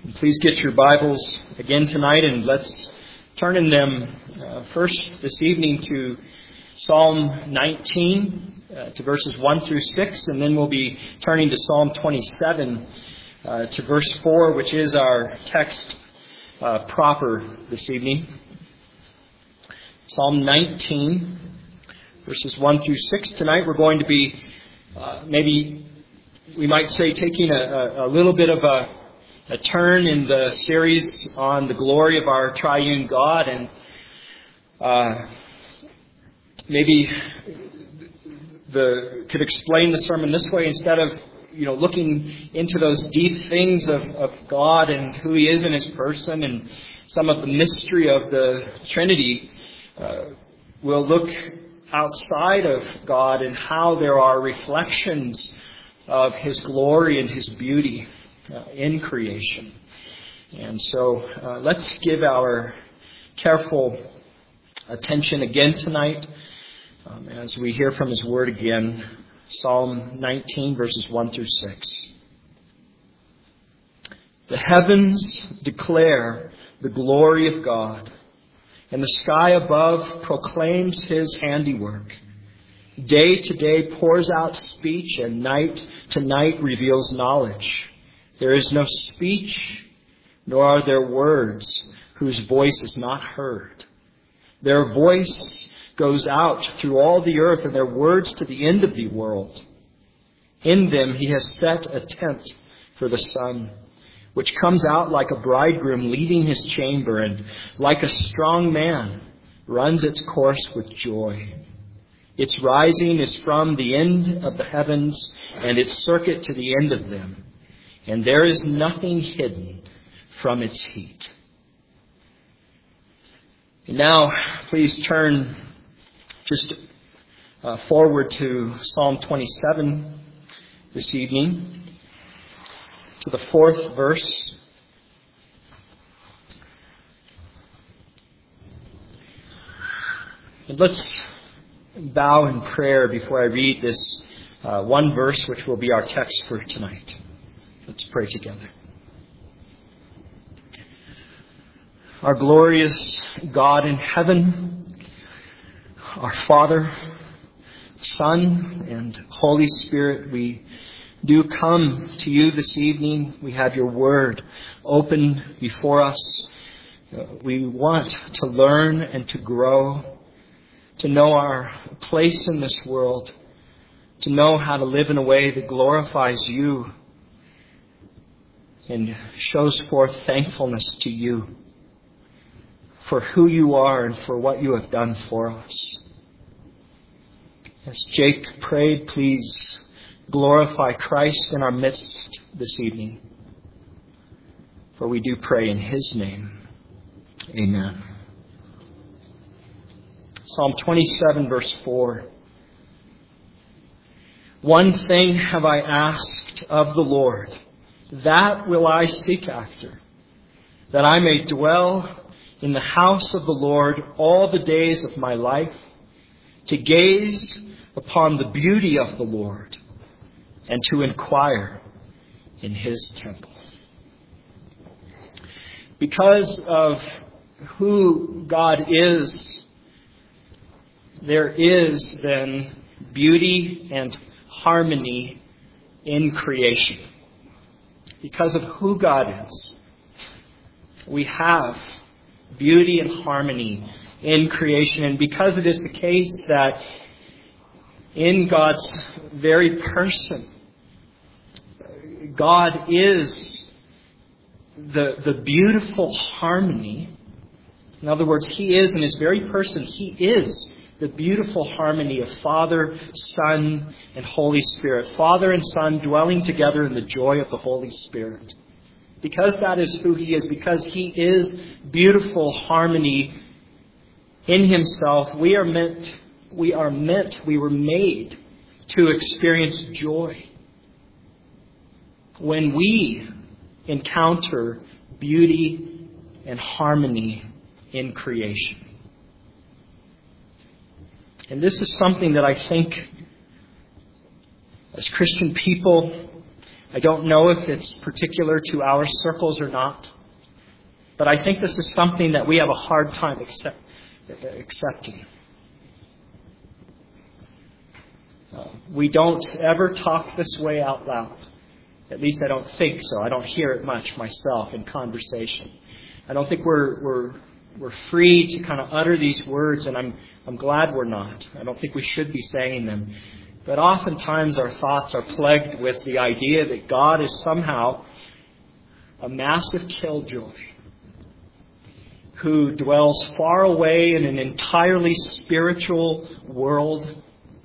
Please get your Bibles again tonight, and let's turn in them first this evening to Psalm 19, to verses 1 through 6, and then we'll be turning to Psalm 27, to verse 4, which is our text proper this evening. Psalm 19, verses 1 through 6. Tonight we're going to be, maybe we might say, taking a little bit of a turn in the series on the glory of our triune God, and maybe could explain the sermon this way: instead of looking into those deep things of God and who He is in His person and some of the mystery of the Trinity, we'll look outside of God and how there are reflections of His glory and His beauty in creation. And so let's give our careful attention again tonight as we hear from His Word again. Psalm 19, verses 1 through 6. The heavens declare the glory of God, and the sky above proclaims His handiwork. Day to day pours out speech, and night to night reveals knowledge. There is no speech, nor are there words whose voice is not heard. Their voice goes out through all the earth, and their words to the end of the world. In them He has set a tent for the sun, which comes out like a bridegroom leaving his chamber, and like a strong man runs its course with joy. Its rising is from the end of the heavens, and its circuit to the end of them. And there is nothing hidden from its heat. And now, please turn just forward to Psalm 27 this evening, to the 4th verse. And let's bow in prayer before I read this one verse, which will be our text for tonight. Let's pray together. Our glorious God in heaven, our Father, Son, and Holy Spirit, we do come to You this evening. We have Your Word open before us. We want to learn and to grow, to know our place in this world, to know how to live in a way that glorifies You and shows forth thankfulness to You for who You are and for what You have done for us. As Jake prayed, please glorify Christ in our midst this evening. For we do pray in His name. Amen. Psalm 27, verse 4. One thing have I asked of the Lord, that will I seek after, that I may dwell in the house of the Lord all the days of my life, to gaze upon the beauty of the Lord and to inquire in His temple. Because of who God is, there is then beauty and harmony in creation. Because of who God is, we have beauty and harmony in creation. And because it is the case that in God's very person, God is the beautiful harmony. In other words, He is in His very person, He is the beautiful harmony of Father, Son, and Holy Spirit. Father and Son dwelling together in the joy of the Holy Spirit. Because that is who He is, because He is beautiful harmony in Himself, we were made to experience joy when we encounter beauty and harmony in creation. And this is something that I think as Christian people I don't know if it's particular to our circles or not, but I think this is something that we have a hard time accepting. We don't ever talk this way out loud. At least I don't think so. I don't hear it much myself in conversation. I don't think we're free to kind of utter these words, and I'm glad we're not. I don't think we should be saying them. But oftentimes our thoughts are plagued with the idea that God is somehow a massive killjoy who dwells far away in an entirely spiritual world,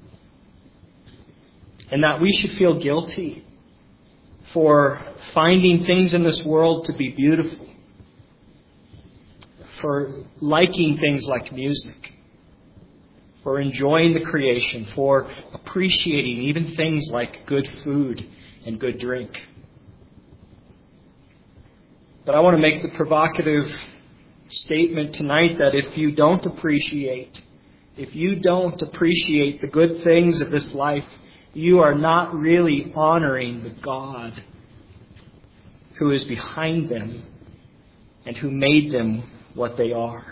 and that we should feel guilty for finding things in this world to be beautiful, for liking things like music, for enjoying the creation, for appreciating even things like good food and good drink. But I want to make the provocative statement tonight that if you don't appreciate the good things of this life, you are not really honoring the God who is behind them and who made them what they are.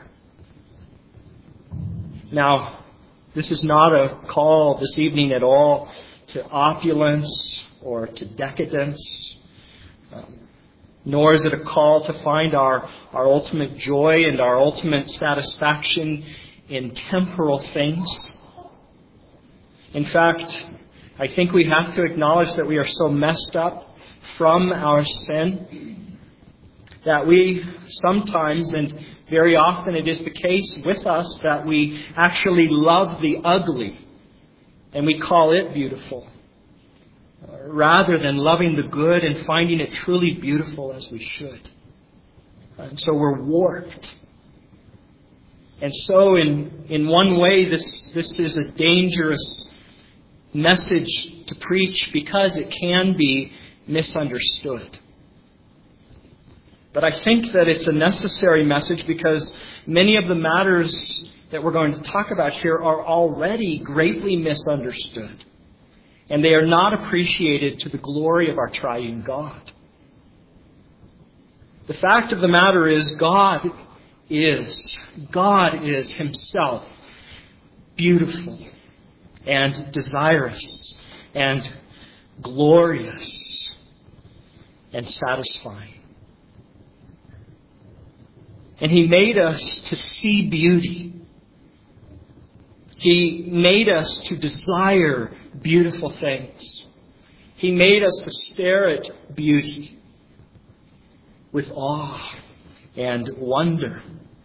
Now, this is not a call this evening at all to opulence or to decadence, nor is it a call to find our ultimate joy and our ultimate satisfaction in temporal things. In fact, I think we have to acknowledge that we are so messed up from our sin that we sometimes, and very often it is the case with us, that we actually love the ugly and we call it beautiful, rather than loving the good and finding it truly beautiful as we should. And so we're warped. And so in one way, this is a dangerous message to preach because it can be misunderstood. But I think that it's a necessary message because many of the matters that we're going to talk about here are already greatly misunderstood. And they are not appreciated to the glory of our triune God. The fact of the matter is God is Himself beautiful and desirous and glorious and satisfying. And He made us to see beauty. He made us to desire beautiful things. He made us to stare at beauty with awe and wonder.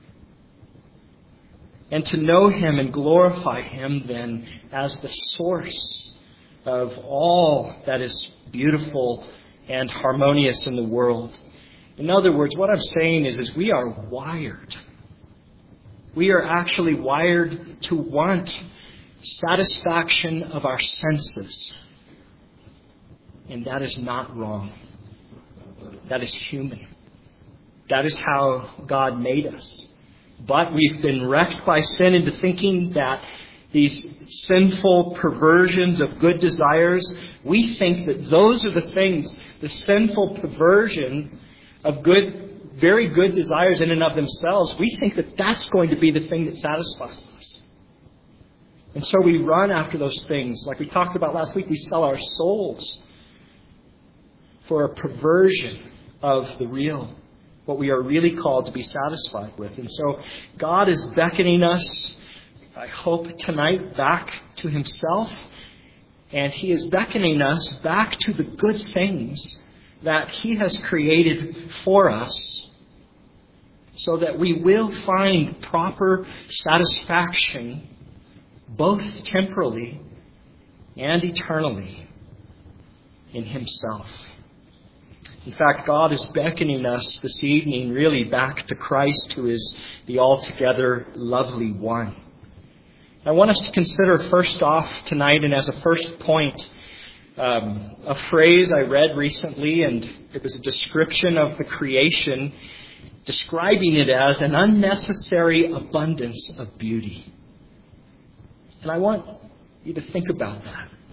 And to know Him and glorify Him then as the source of all that is beautiful and harmonious in the world. In other words, what I'm saying is we are wired. We are actually wired to want satisfaction of our senses. And that is not wrong. That is human. That is how God made us. But we've been wrecked by sin into thinking that these sinful perversions of good desires, we think that those are the things, the sinful perversion of good, very good desires in and of themselves, we think that that's going to be the thing that satisfies us. And so we run after those things. Like we talked about last week, we sell our souls for a perversion of the real, what we are really called to be satisfied with. And so God is beckoning us, I hope tonight, back to Himself. And He is beckoning us back to the good things that He has created for us, so that we will find proper satisfaction both temporally and eternally in Himself. In fact, God is beckoning us this evening really back to Christ, who is the altogether lovely one. I want us to consider first off tonight, and as a first point, a phrase I read recently, and it was a description of the creation, describing it as an unnecessary abundance of beauty. And I want you to think about that.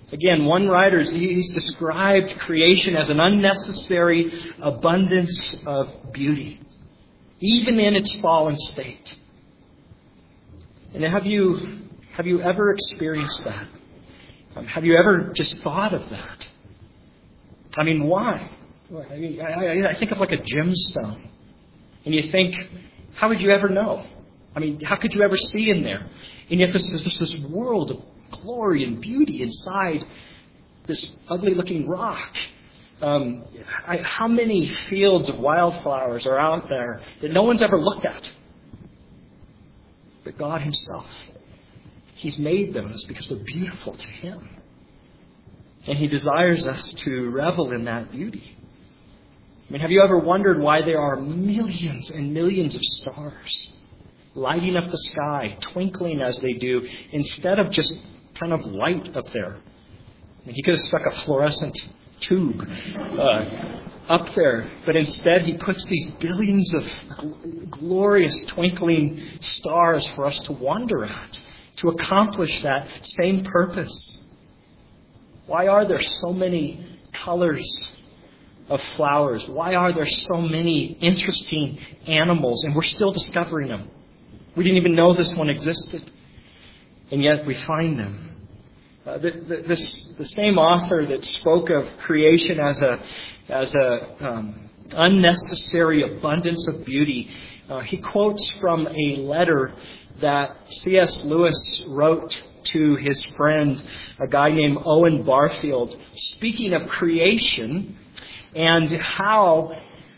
Again, one writer, he's described creation as an unnecessary abundance of beauty, even in its fallen state. And have you ever experienced that? Have you ever just thought of that? I mean, why? I think of like a gemstone. And you think, how would you ever know? I mean, how could you ever see in there? And yet there's this world of glory and beauty inside this ugly-looking rock. How many fields of wildflowers are out there that no one's ever looked at? But God Himself. He's made those because they're beautiful to Him. And He desires us to revel in that beauty. I mean, have you ever wondered why there are millions and millions of stars lighting up the sky, twinkling as they do, instead of just kind of light up there? I mean, He could have stuck a fluorescent tube up there, but instead He puts these billions of glorious twinkling stars for us to wonder at, to accomplish that same purpose. Why are there so many colors of flowers? Why are there so many interesting animals? And we're still discovering them. We didn't even know this one existed. And yet we find them. The same author that spoke of creation as a unnecessary abundance of beauty, he quotes from a letter that C.S. Lewis wrote to his friend, a guy named Owen Barfield, speaking of creation and how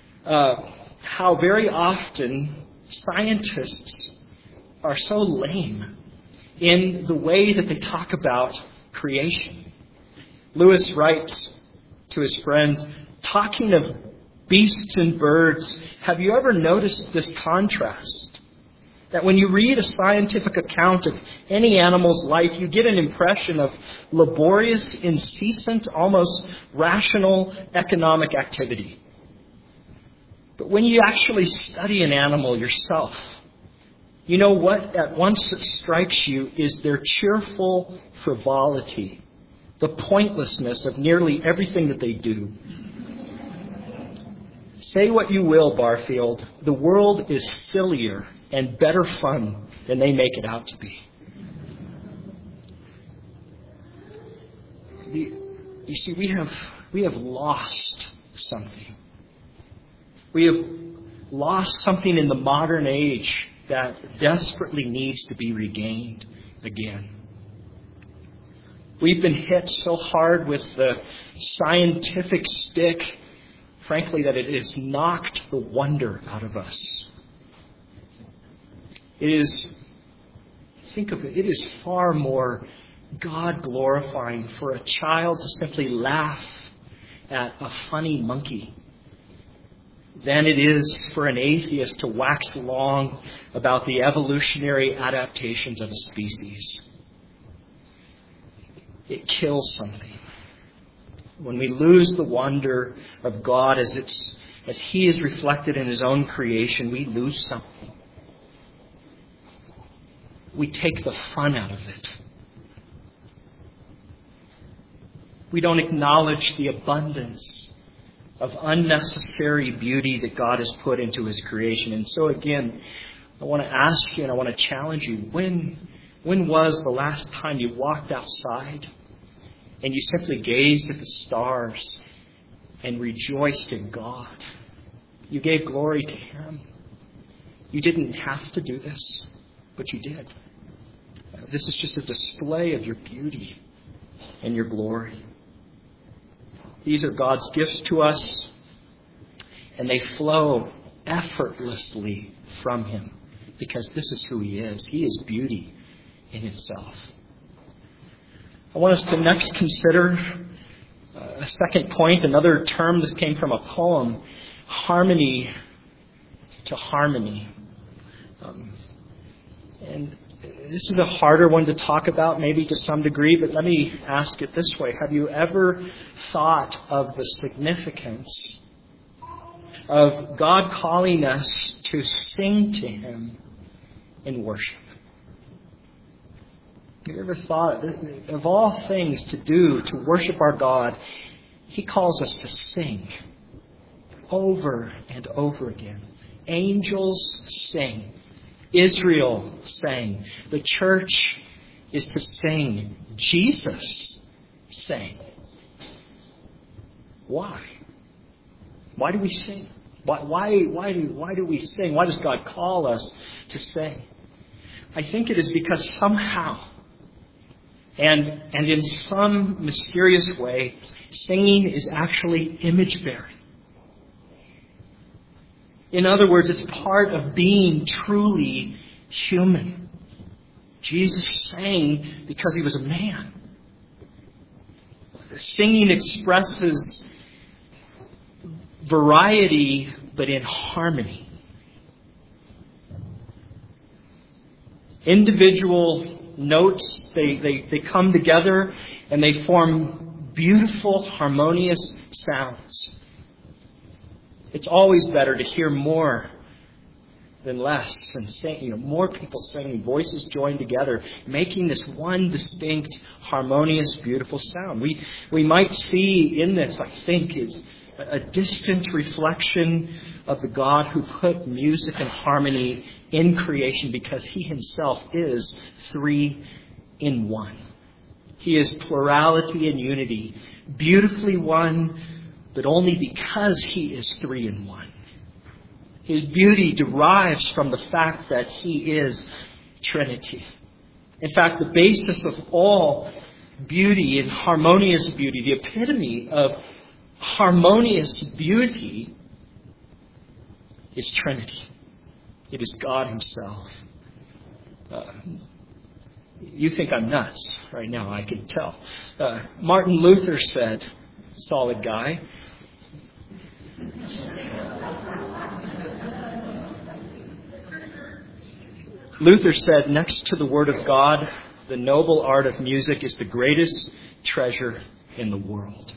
very often scientists are so lame in the way that they talk about creation. Lewis writes to his friend, talking of beasts and birds, have you ever noticed this contrast? That when you read a scientific account of any animal's life, you get an impression of laborious, incessant, almost rational economic activity. But when you actually study an animal yourself, you know what at once strikes you is their cheerful frivolity, the pointlessness of nearly everything that they do. Say what you will, Barfield, the world is sillier and better fun than they make it out to be. You see, we have lost something. We have lost something in the modern age that desperately needs to be regained again. We've been hit so hard with the scientific stick, frankly, that it has knocked the wonder out of us. Think of it, it is far more God-glorifying for a child to simply laugh at a funny monkey than it is for an atheist to wax long about the evolutionary adaptations of a species. It kills something. When we lose the wonder of God as He is reflected in His own creation, we lose something. We take the fun out of it. We don't acknowledge the abundance of unnecessary beauty that God has put into His creation. And so again, I want to ask you and I want to challenge you, when was the last time you walked outside and you simply gazed at the stars and rejoiced in God? You gave glory to Him. You didn't have to do this, but you did. This is just a display of your beauty and your glory. These are God's gifts to us, and they flow effortlessly from Him because this is who He is. He is beauty in Himself. I want us to next consider a second point, another term. This came from a poem, harmony to harmony. And this is a harder one to talk about, maybe to some degree, but let me ask it this way. Have you ever thought of the significance of God calling us to sing to Him in worship? Have you ever thought, of all things to do to worship our God, He calls us to sing over and over again. Angels sing. Israel sang. The church is to sing. Jesus sang. Why? Why do we sing? Why do we sing? Why does God call us to sing? I think it is because somehow, and in some mysterious way, singing is actually image-bearing. In other words, it's part of being truly human. Jesus sang because He was a man. Singing expresses variety, but in harmony. Individual notes, they come together and they form beautiful, harmonious sounds. It's always better to hear more than less, and sing, more people singing, voices joined together, making this one distinct, harmonious, beautiful sound. We might see in this, I think, is a distant reflection of the God who put music and harmony in creation, because He Himself is 3 in 1. He is plurality and unity, beautifully one, but only because He is 3 in 1. His beauty derives from the fact that He is Trinity. In fact, the basis of all beauty and harmonious beauty, the epitome of harmonious beauty, is Trinity. It is God Himself. You think I'm nuts right now, I can tell. Martin Luther said, solid guy, Luther said, next to the Word of God, the noble art of music is the greatest treasure in the world.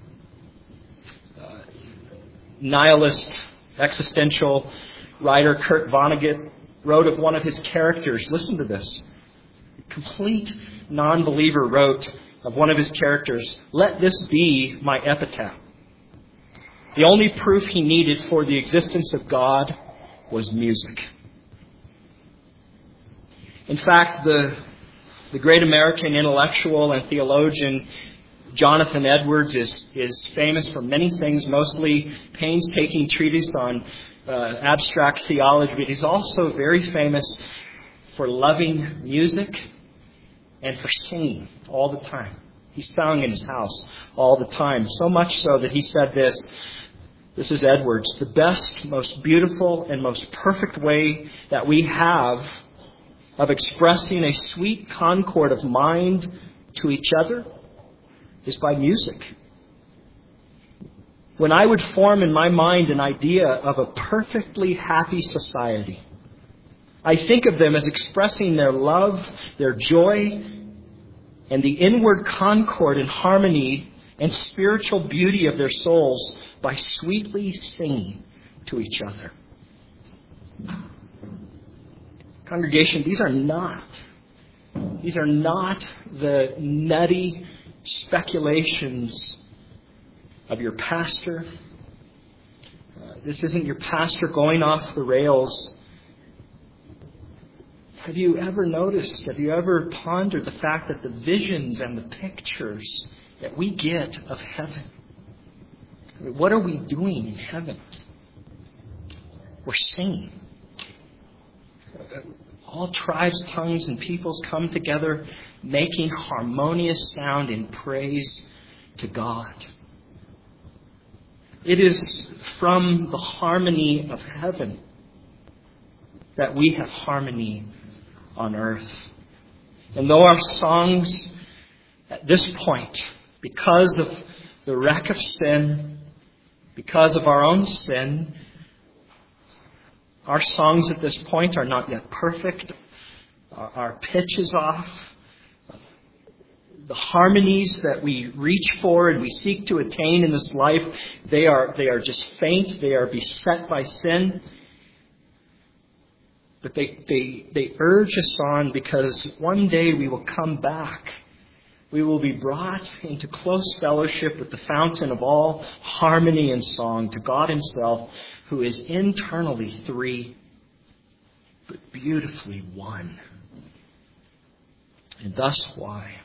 Nihilist, existential writer Kurt Vonnegut wrote of one of his characters. Listen to this. Complete non-believer wrote of one of his characters, "Let this be my epitaph. The only proof he needed for the existence of God was music." In fact, the great American intellectual and theologian Jonathan Edwards is famous for many things, mostly painstaking treatise on abstract theology, but he's also very famous for loving music and for singing all the time. He sung in his house all the time, so much so that he said this is Edwards, "The best, most beautiful, and most perfect way that we have of expressing a sweet concord of mind to each other is by music. When I would form in my mind an idea of a perfectly happy society, I think of them as expressing their love, their joy, and the inward concord and harmony and spiritual beauty of their souls by sweetly singing to each other." Congregation, these are not the nutty speculations of your pastor. This isn't your pastor going off the rails. Have you ever noticed, have you ever pondered the fact that the visions and the pictures that we get of heaven, what are we doing in heaven? We're singing. All tribes, tongues, and peoples come together, making harmonious sound in praise to God. It is from the harmony of heaven that we have harmony on earth. And though our songs at this point, because of the wreck of sin, because of our own sin, our songs at this point are not yet perfect. Our pitch is off. The harmonies that we reach for and we seek to attain in this life, they are just faint. They are beset by sin. But they urge us on because one day we will come back. We will be brought into close fellowship with the fountain of all harmony and song, to God Himself, who is internally three, but beautifully one. And thus why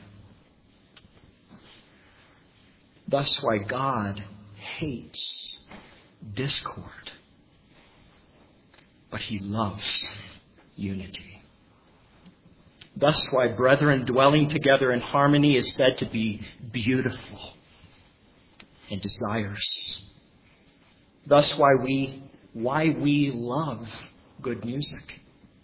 God hates discord, but He loves unity. Thus why brethren dwelling together in harmony is said to be beautiful and desirous. Thus why we love good music.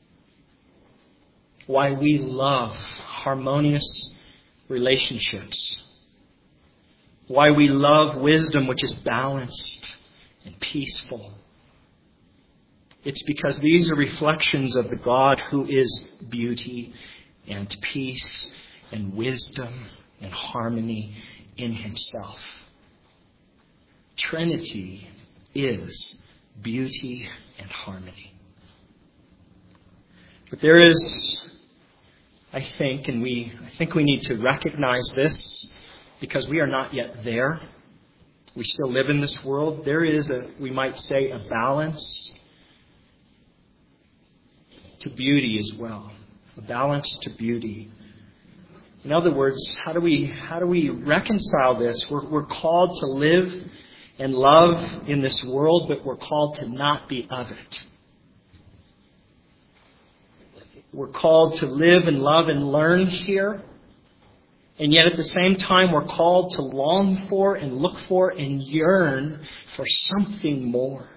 Why we love harmonious relationships. Why we love wisdom which is balanced and peaceful. It's because these are reflections of the God who is beauty and peace and wisdom and harmony in Himself. Trinity is beauty and harmony. But there is, I think we need to recognize this because we are not yet there. We still live in this world. There is we might say, a balance to beauty as well. A balance to beauty. In other words, how do we reconcile this? We're called to live and love in this world, but we're called to not be of it. We're called to live and love and learn here. And yet at the same time, we're called to long for and look for and yearn for something more.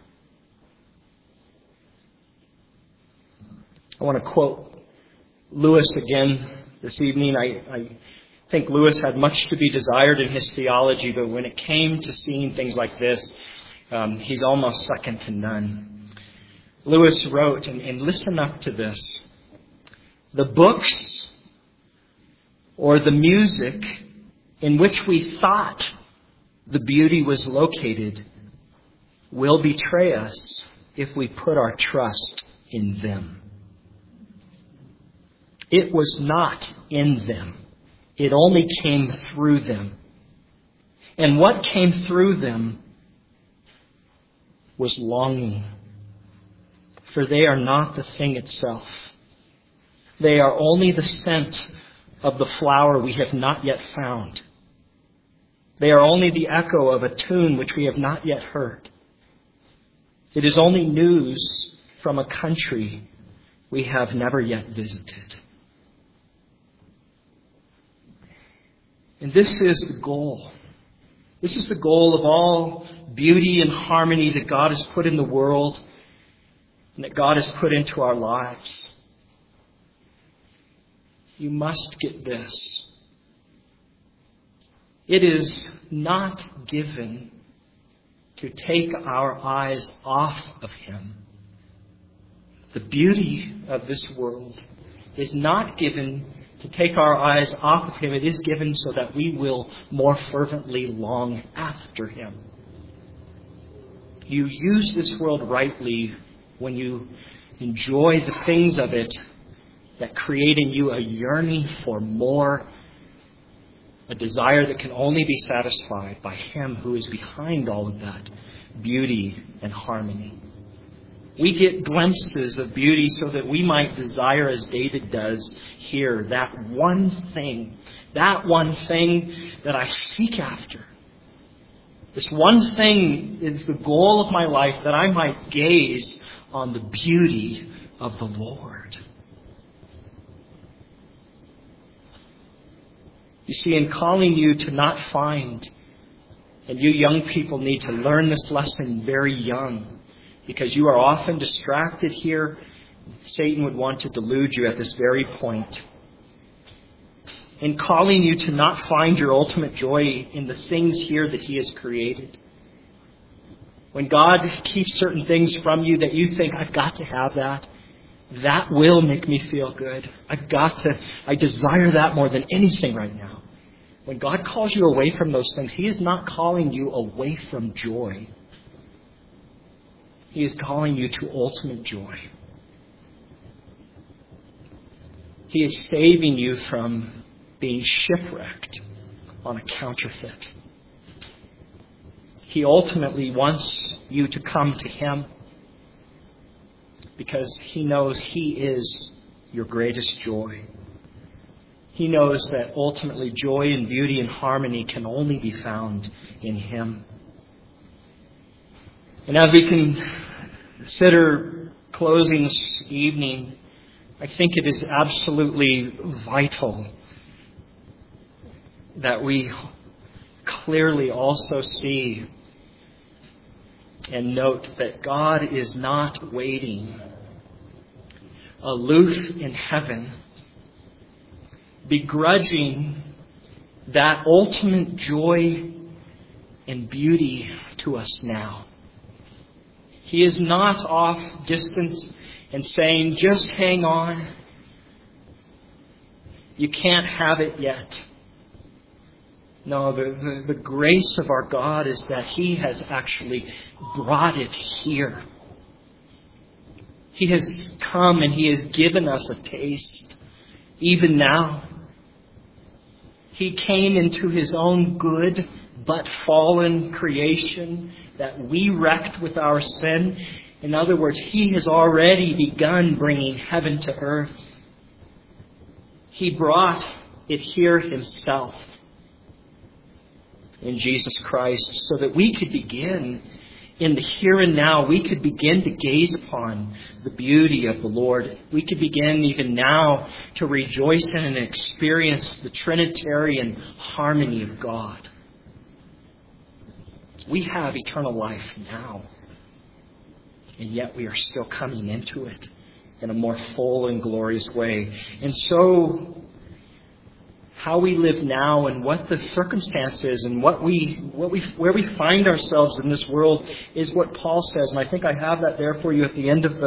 I want to quote Lewis again this evening. I think Lewis had much to be desired in his theology, but when it came to seeing things like this, he's almost second to none. Lewis wrote, and listen up to this, the books or the music in which we thought the beauty was located will betray us if we put our trust in them. It was not in them. It only came through them. And what came through them was longing. For they are not the thing itself. They are only the scent of the flower we have not yet found. They are only the echo of a tune which we have not yet heard. It is only news from a country we have never yet visited. And this is the goal. This is the goal of all beauty and harmony that God has put in the world and that God has put into our lives. You must get this. It is not given to take our eyes off of Him. The beauty of this world is not given to take our eyes off of Him. It is given so that we will more fervently long after Him. You use this world rightly when you enjoy the things of it that create in you a yearning for more, a desire that can only be satisfied by Him who is behind all of that beauty and harmony. We get glimpses of beauty so that we might desire, as David does here, that one thing that I seek after. This one thing is the goal of my life, that I might gaze on the beauty of the Lord. You see, in calling you to not find, and you young people need to learn this lesson very young, because you are often distracted here. Satan would want to delude you at this very point. In calling you to not find your ultimate joy in the things here that He has created. When God keeps certain things from you that you think, I've got to have that. That will make me feel good. I desire that more than anything right now. When God calls you away from those things, He is not calling you away from joy. He is calling you to ultimate joy. He is saving you from being shipwrecked on a counterfeit. He ultimately wants you to come to Him because He knows He is your greatest joy. He knows that ultimately joy and beauty and harmony can only be found in Him. And as we consider closing this evening, I think it is absolutely vital that we clearly also see and note that God is not waiting aloof in heaven, begrudging that ultimate joy and beauty to us now. He is not off distance and saying, just hang on. You can't have it yet. No, the grace of our God is that He has actually brought it here. He has come and He has given us a taste, even now. He came into His own good but fallen creation that we wrecked with our sin. In other words, He has already begun bringing heaven to earth. He brought it here Himself in Jesus Christ so that we could begin in the here and now. We could begin to gaze upon the beauty of the Lord. We could begin even now to rejoice in and experience the Trinitarian harmony of God. We have eternal life now, and yet we are still coming into it in a more full and glorious way. And so, how we live now and what the circumstances and where we find ourselves in this world is what Paul says. And I think I have that there for you at the end of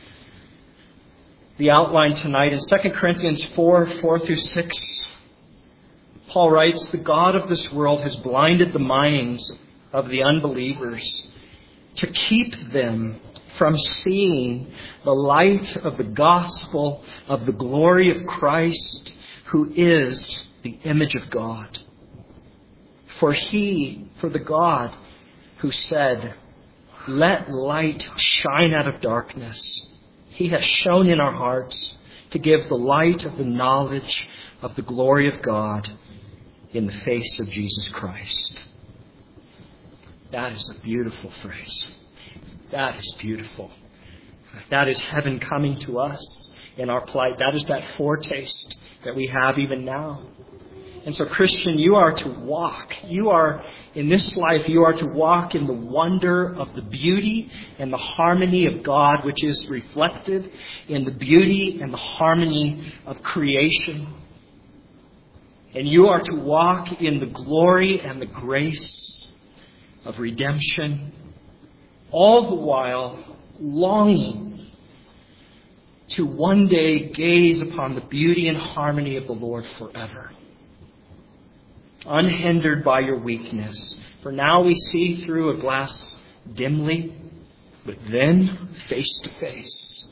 the outline tonight. In 2 Corinthians 4:4-6, Paul writes, "The God of this world has blinded the minds of the unbelievers to keep them from seeing the light of the gospel of the glory of Christ, who is the image of God. For the God who said, 'Let light shine out of darkness,' He has shone in our hearts to give the light of the knowledge of the glory of God in the face of Jesus Christ." That is a beautiful phrase. That is beautiful. That is heaven coming to us in our plight. That is that foretaste that we have even now. And so, Christian, you are to walk. In this life, you are to walk in the wonder of the beauty and the harmony of God, which is reflected in the beauty and the harmony of creation. And you are to walk in the glory and the grace of redemption, all the while longing to one day gaze upon the beauty and harmony of the Lord forever, unhindered by your weakness. For now we see through a glass dimly, but then face to face.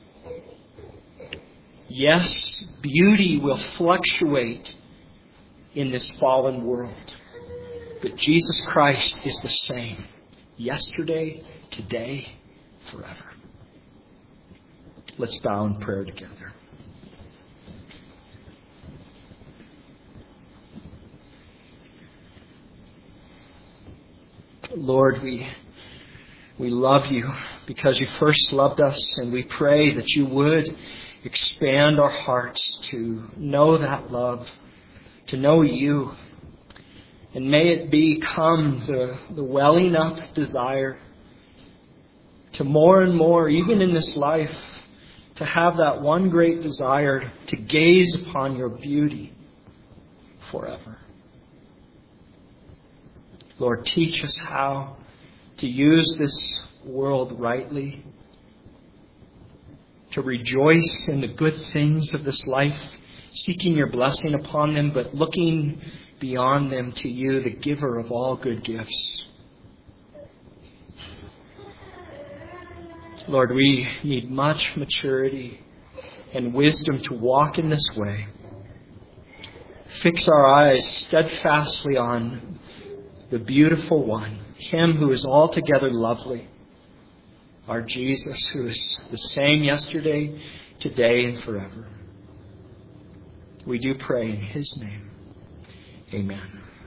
Yes, beauty will fluctuate in this fallen world, but Jesus Christ is the same yesterday, today, forever. Let's bow in prayer together. Lord, we love you because you first loved us, and we pray that you would expand our hearts to know that love, to know you. And may it become the welling up desire to more and more, even in this life, to have that one great desire to gaze upon your beauty forever. Lord, teach us how to use this world rightly, to rejoice in the good things of this life, seeking your blessing upon them, but looking beyond them to you, the giver of all good gifts. Lord, we need much maturity and wisdom to walk in this way. Fix our eyes steadfastly on the beautiful one, Him who is altogether lovely, our Jesus, who is the same yesterday, today, and forever. We do pray in His name. Amen.